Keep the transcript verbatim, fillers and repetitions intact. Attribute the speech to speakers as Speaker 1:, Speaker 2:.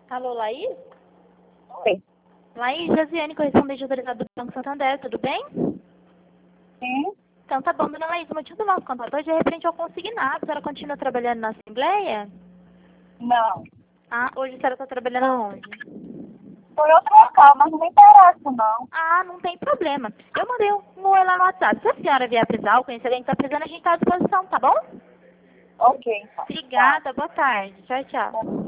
Speaker 1: Alô, Laís?
Speaker 2: Oi.
Speaker 1: Laís, Josiane, correspondente autorizada do Banco Santander, tudo bem?
Speaker 2: Sim?
Speaker 1: Então tá bom, dona Laís, o motivo do nosso contato hoje é referente ao consignado. A senhora continua trabalhando na Assembleia?
Speaker 2: Não.
Speaker 1: Ah, hoje a senhora está trabalhando aonde?
Speaker 2: Foi outro local, mas não me interessa, não.
Speaker 1: Ah, não tem problema. Eu mandei um um oi lá no WhatsApp. Se a senhora vier precisar ou conhecer alguém que está precisando, a gente está à disposição, tá bom?
Speaker 2: Ok, então. Tá.
Speaker 1: Obrigada, boa tarde. Tchau, tchau.